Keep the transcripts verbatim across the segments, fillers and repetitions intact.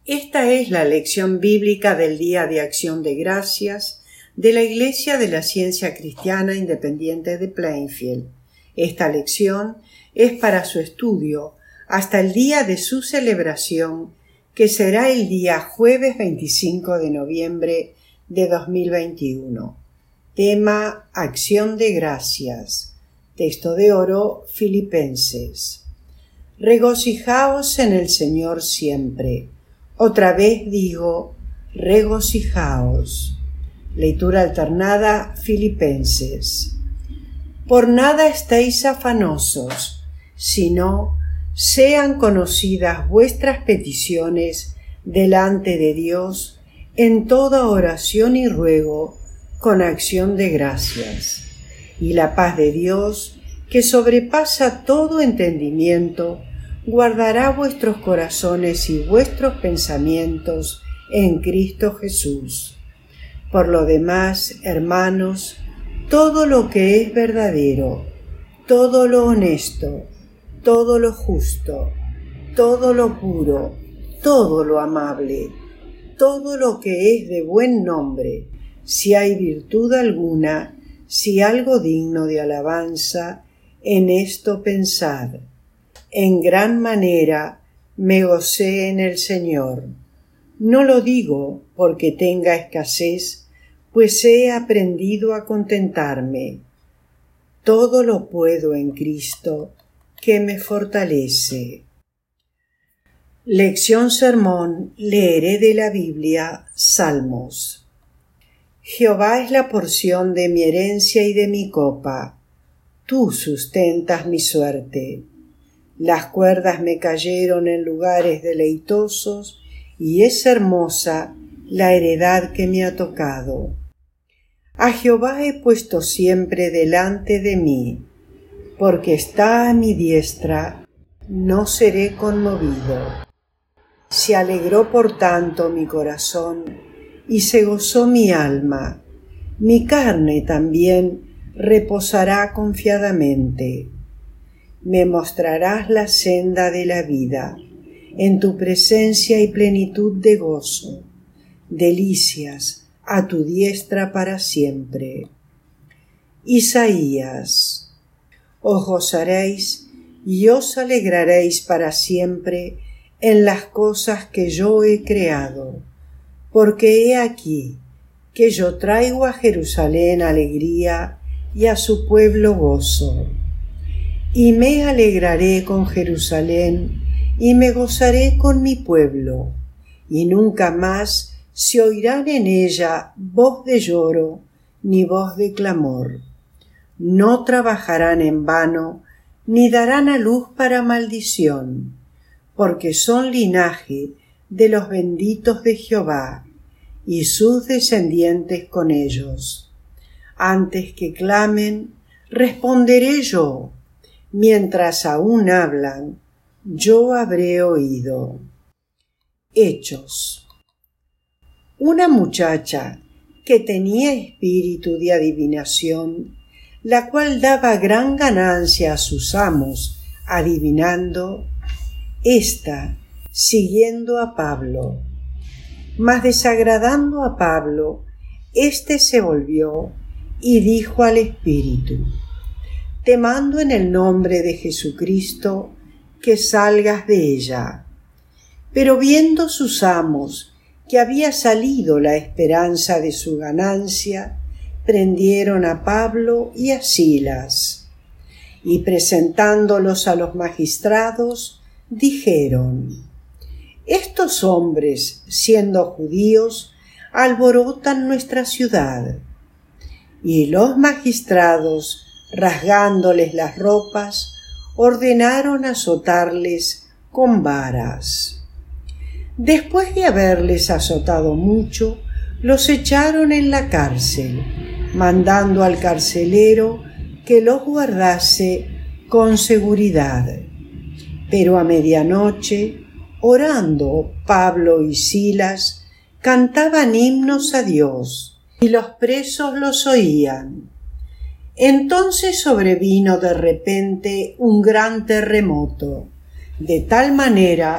Esta es la lección bíblica del Día de Acción de Gracias de la Iglesia de la Ciencia Cristiana Independiente de Plainfield. Esta lección es para su estudio hasta el día de su celebración, que será el día jueves veinticinco de noviembre de dos mil veintiuno. Tema: Acción de Gracias. Texto de oro: Filipenses. Regocijaos en el Señor siempre. Otra vez digo, regocijaos. Lectura alternada, Filipenses. Por nada estéis afanosos, sino sean conocidas vuestras peticiones delante de Dios en toda oración y ruego con acción de gracias. Y la paz de Dios, que sobrepasa todo entendimiento, guardará vuestros corazones y vuestros pensamientos en Cristo Jesús. Por lo demás, hermanos, todo lo que es verdadero, todo lo honesto, todo lo justo, todo lo puro, todo lo amable, todo lo que es de buen nombre, si hay virtud alguna, si algo digno de alabanza, en esto pensad. En gran manera me gocé en el Señor. No lo digo porque tenga escasez, pues he aprendido a contentarme. Todo lo puedo en Cristo, que me fortalece. Lección sermón. Leeré de la Biblia Salmos. Jehová es la porción de mi herencia y de mi copa. Tú sustentas mi suerte. Las cuerdas me cayeron en lugares deleitosos, y es hermosa la heredad que me ha tocado. A Jehová he puesto siempre delante de mí, porque está a mi diestra, no seré conmovido. Se alegró por tanto mi corazón, y se gozó mi alma. Mi carne también reposará confiadamente. Me mostrarás la senda de la vida. En tu presencia y plenitud de gozo. Delicias a tu diestra para siempre. Isaías. Os gozaréis y os alegraréis para siempre en las cosas que yo he creado, porque he aquí que yo traigo a Jerusalén alegría y a su pueblo gozo. Y me alegraré con Jerusalén, y me gozaré con mi pueblo, y nunca más se oirán en ella voz de lloro, ni voz de clamor. No trabajarán en vano, ni darán a luz para maldición, porque son linaje de los benditos de Jehová, y sus descendientes con ellos. Antes que clamen, responderé yo. Mientras aún hablan, yo habré oído. Hechos. Una muchacha que tenía espíritu de adivinación, la cual daba gran ganancia a sus amos, adivinando, ésta, siguiendo a Pablo. Mas desagradando a Pablo, éste se volvió y dijo al espíritu: Te mando en el nombre de Jesucristo que salgas de ella. Pero viendo sus amos que había salido la esperanza de su ganancia, prendieron a Pablo y a Silas, y presentándolos a los magistrados, dijeron: Estos hombres, siendo judíos, alborotan nuestra ciudad. Y los magistrados, rasgándoles las ropas, ordenaron azotarles con varas. Después de haberles azotado mucho, los echaron en la cárcel, mandando al carcelero que los guardase con seguridad. Pero a medianoche, orando Pablo y Silas, cantaban himnos a Dios, y los presos los oían. Entonces sobrevino de repente un gran terremoto, de tal manera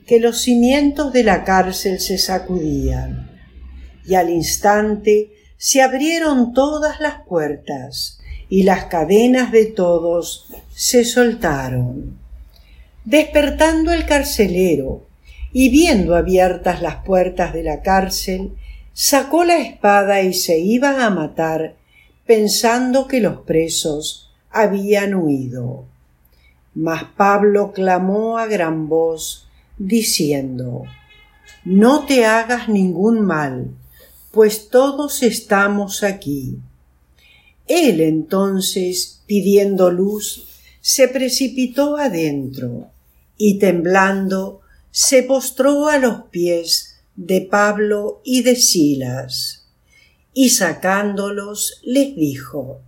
que los cimientos de la cárcel se sacudían, y al instante se abrieron todas las puertas y las cadenas de todos se soltaron. Despertando el carcelero y viendo abiertas las puertas de la cárcel, sacó la espada y se iba a matar, pensando que los presos habían huido. Mas Pablo clamó a gran voz, diciendo: «No te hagas ningún mal, pues todos estamos aquí». Él entonces, pidiendo luz, se precipitó adentro y temblando se postró a los pies de Pablo y de Silas, y sacándolos les dijo: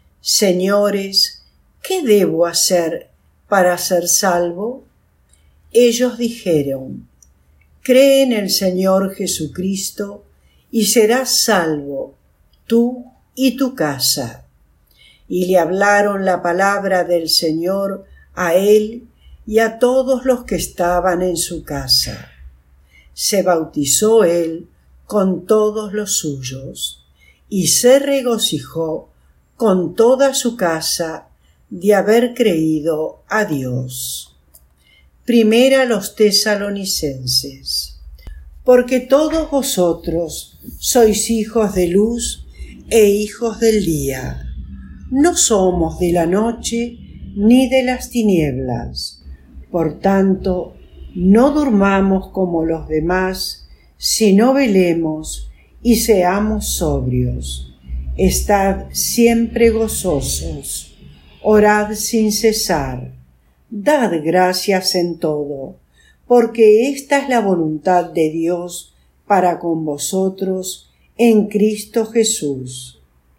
«Señores, ¿qué debo hacer para ser salvo?» Ellos dijeron: «Cree en el Señor Jesucristo y serás salvo, tú y tu casa». Y le hablaron la palabra del Señor a él y a todos los que estaban en su casa. Se bautizó él con todos los suyos y se regocijó con toda su casa de haber creído a Dios. Primera a los Tesalonicenses. Porque todos vosotros sois hijos de luz e hijos del día. No somos de la noche ni de las tinieblas. Por tanto, no durmamos como los demás, sino velemos y seamos sobrios. Estad siempre gozosos, orad sin cesar, dad gracias en todo, porque esta es la voluntad de Dios para con vosotros en Cristo Jesús.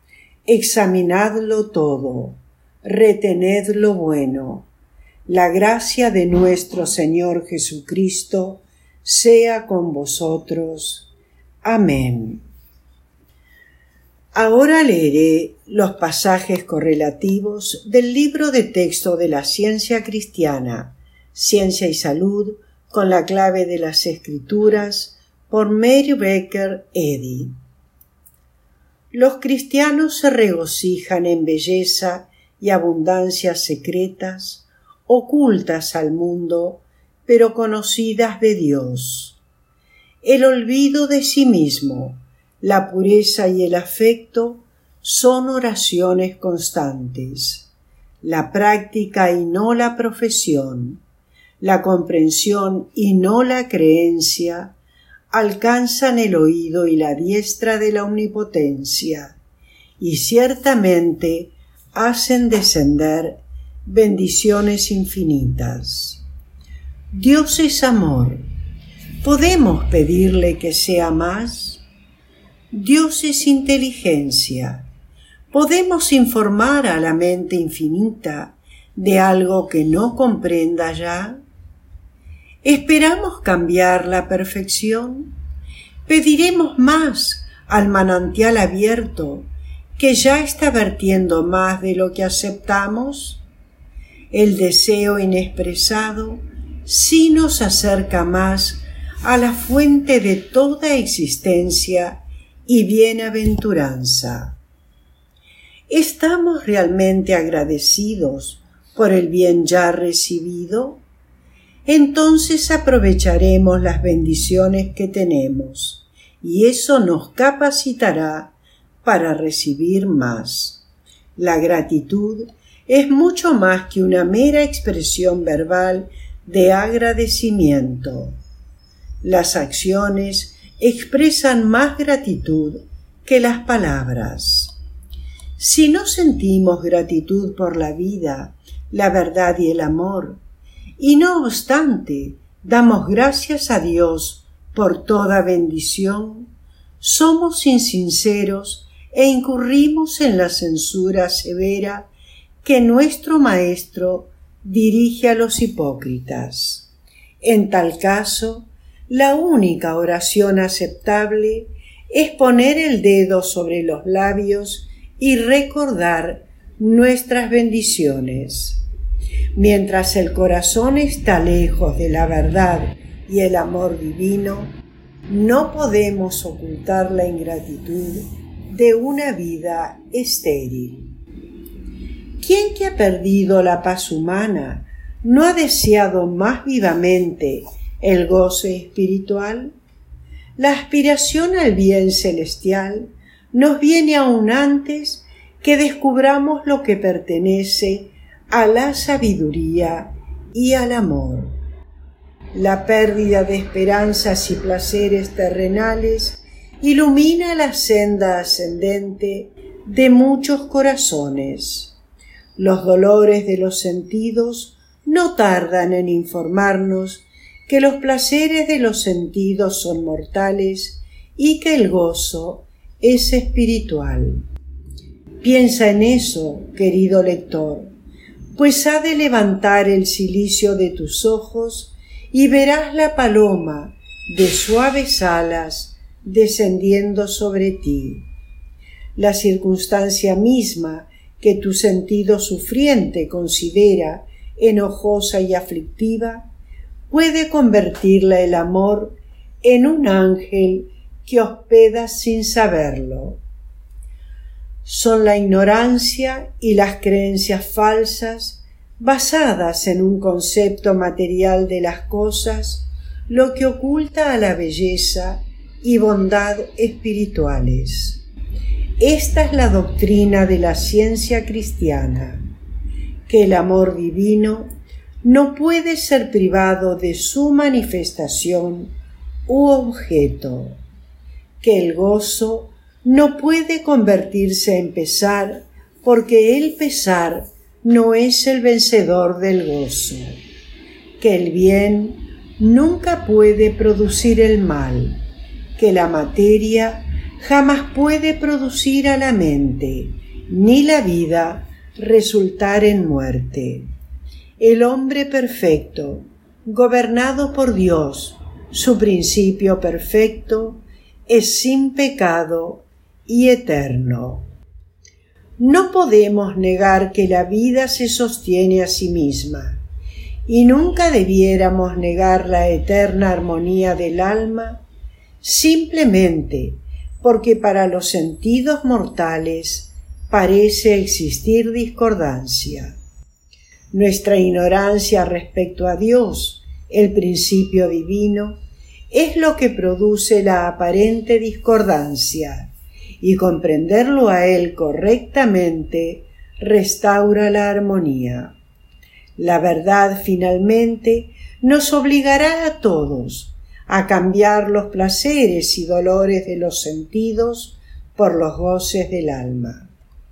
Examinadlo todo, retened lo bueno. La gracia de nuestro Señor Jesucristo sea con vosotros. Amén. Ahora leeré los pasajes correlativos del libro de texto de la Ciencia Cristiana, Ciencia y Salud, con la clave de las Escrituras, por Mary Baker Eddy. Los cristianos se regocijan en belleza y abundancias secretas, ocultas al mundo, pero conocidas de Dios. El olvido de sí mismo, la pureza y el afecto son oraciones constantes. La práctica y no la profesión, la comprensión y no la creencia, alcanzan el oído y la diestra de la omnipotencia, y ciertamente hacen descender bendiciones infinitas. Dios es amor. ¿Podemos pedirle que sea más? Dios es inteligencia. ¿Podemos informar a la mente infinita de algo que no comprenda ya? ¿Esperamos cambiar la perfección? ¿Pediremos más al manantial abierto que ya está vertiendo más de lo que aceptamos? El deseo inexpresado sí nos acerca más a la fuente de toda existencia y bienaventuranza. ¿Estamos realmente agradecidos por el bien ya recibido? Entonces aprovecharemos las bendiciones que tenemos, y eso nos capacitará para recibir más. La gratitud es mucho más que una mera expresión verbal de agradecimiento. Las acciones expresan más gratitud que las palabras. Si no sentimos gratitud por la vida, la verdad y el amor, y no obstante damos gracias a Dios por toda bendición, somos insinceros e incurrimos en la censura severa que nuestro Maestro dirige a los hipócritas. En tal caso, la única oración aceptable es poner el dedo sobre los labios y recordar nuestras bendiciones. Mientras el corazón está lejos de la verdad y el amor divino, no podemos ocultar la ingratitud de una vida estéril. ¿Quién que ha perdido la paz humana no ha deseado más vivamente el goce espiritual? La aspiración al bien celestial nos viene aún antes que descubramos lo que pertenece a la sabiduría y al amor. La pérdida de esperanzas y placeres terrenales ilumina la senda ascendente de muchos corazones. Los dolores de los sentidos no tardan en informarnos que los placeres de los sentidos son mortales y que el gozo es espiritual. Piensa en eso, querido lector, pues ha de levantar el cilicio de tus ojos y verás la paloma de suaves alas descendiendo sobre ti. La circunstancia misma que tu sentido sufriente considera enojosa y aflictiva puede convertirla el amor en un ángel que hospeda sin saberlo. Son la ignorancia y las creencias falsas basadas en un concepto material de las cosas lo que oculta a la belleza y bondad espirituales. Esta es la doctrina de la ciencia cristiana, que el amor divino no puede ser privado de su manifestación u objeto, que el gozo no puede convertirse en pesar porque el pesar no es el vencedor del gozo, que el bien nunca puede producir el mal, que la materia jamás puede producir a la mente, ni la vida resultar en muerte. El hombre perfecto, gobernado por Dios, su principio perfecto, es sin pecado y eterno. No podemos negar que la vida se sostiene a sí misma, y nunca debiéramos negar la eterna armonía del alma, simplemente porque para los sentidos mortales parece existir discordancia. Nuestra ignorancia respecto a Dios, el principio divino, es lo que produce la aparente discordancia, y comprenderlo a Él correctamente restaura la armonía. La verdad finalmente nos obligará a todos a cambiar los placeres y dolores de los sentidos por los goces del alma.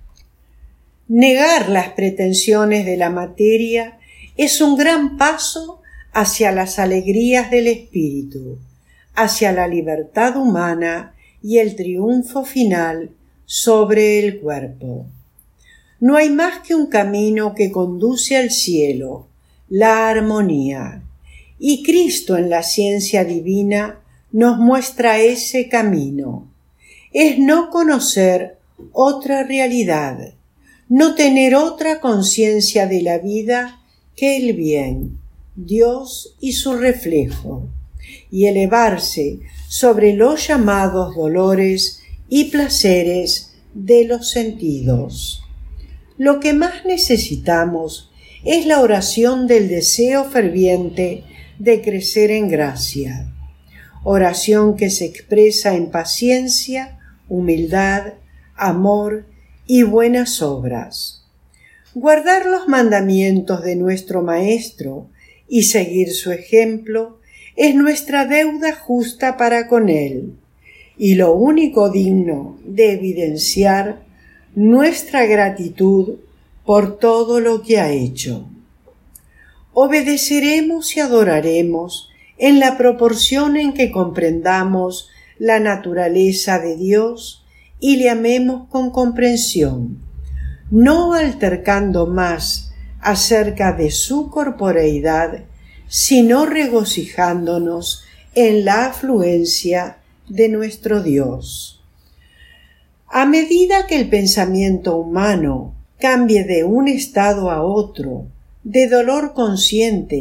Negar las pretensiones de la materia es un gran paso hacia las alegrías del espíritu, hacia la libertad humana y el triunfo final sobre el cuerpo. No hay más que un camino que conduce al cielo, la armonía, y Cristo en la ciencia divina nos muestra ese camino. Es no conocer otra realidad, no tener otra conciencia de la vida que el bien, Dios y su reflejo, y elevarse sobre los llamados dolores y placeres de los sentidos. Lo que más necesitamos es la oración del deseo ferviente de crecer en gracia, oración que se expresa en paciencia, humildad, amor y buenas obras. Guardar los mandamientos de nuestro Maestro y seguir su ejemplo es nuestra deuda justa para con Él, y lo único digno de evidenciar nuestra gratitud por todo lo que ha hecho. Obedeceremos y adoraremos en la proporción en que comprendamos la naturaleza de Dios y le amemos con comprensión, no altercando más acerca de su corporeidad, sino regocijándonos en la afluencia de nuestro Dios. A medida que el pensamiento humano cambie de un estado a otro, de dolor consciente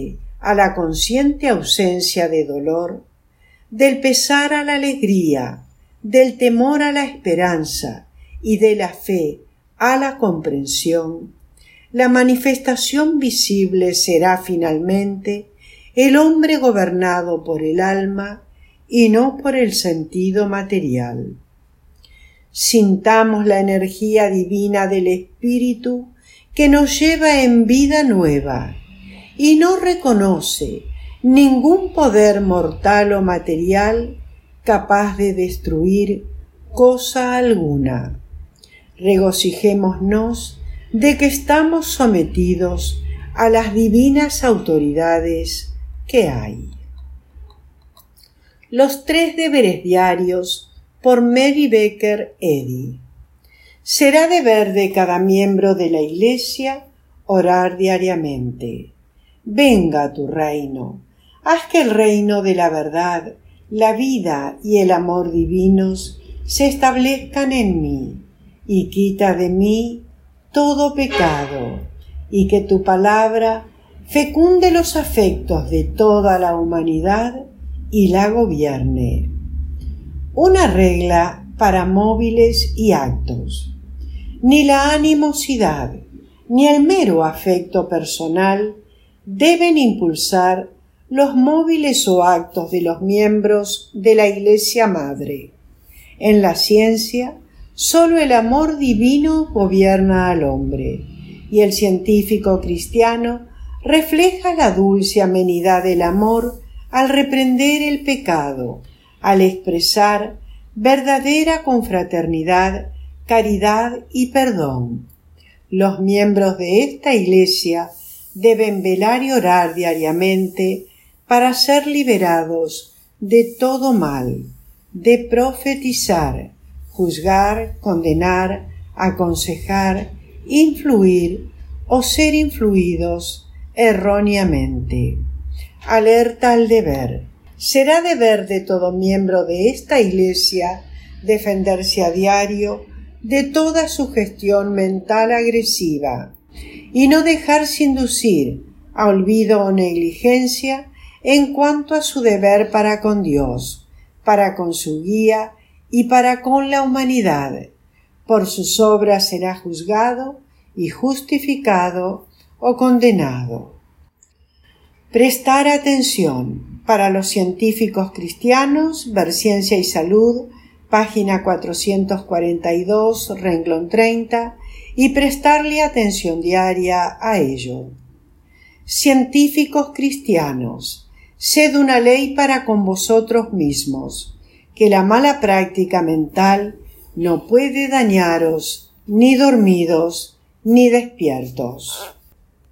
a la consciente ausencia de dolor, del pesar a la alegría, del temor a la esperanza y de la fe a la comprensión, la manifestación visible será finalmente el hombre gobernado por el alma y no por el sentido material. Sintamos la energía divina del Espíritu que nos lleva en vida nueva y no reconoce ningún poder mortal o material capaz de destruir cosa alguna. Regocijémonos de que estamos sometidos a las divinas autoridades que hay. Los tres deberes diarios por Mary Baker Eddy. Será deber de cada miembro de la Iglesia orar diariamente. Venga a tu reino. Haz que el reino de la verdad, la vida y el amor divinos se establezcan en mí, y quita de mí todo pecado, y que tu palabra fecunde los afectos de toda la humanidad y la gobierne. Una regla para móviles y actos. Ni la animosidad ni el mero afecto personal deben impulsar los móviles o actos de los miembros de la Iglesia Madre. En la ciencia, sólo el amor divino gobierna al hombre, y el científico cristiano refleja la dulce amenidad del amor al reprender el pecado, al expresar verdadera confraternidad, caridad y perdón. Los miembros de esta Iglesia deben velar y orar diariamente para ser liberados de todo mal, de profetizar, juzgar, condenar, aconsejar, influir o ser influidos erróneamente. Alerta al deber. Será deber de todo miembro de esta Iglesia defenderse a diario de toda sugestión mental agresiva y no dejarse inducir a olvido o negligencia en cuanto a su deber para con Dios, para con su guía y para con la humanidad. Por sus obras será juzgado y justificado o condenado. Prestar atención. Para los científicos cristianos, Ver Ciencia y Salud, página cuatrocientos cuarenta y dos, renglón treinta, y prestarle atención diaria a ello. Científicos cristianos, sed una ley para con vosotros mismos, que la mala práctica mental no puede dañaros ni dormidos ni despiertos.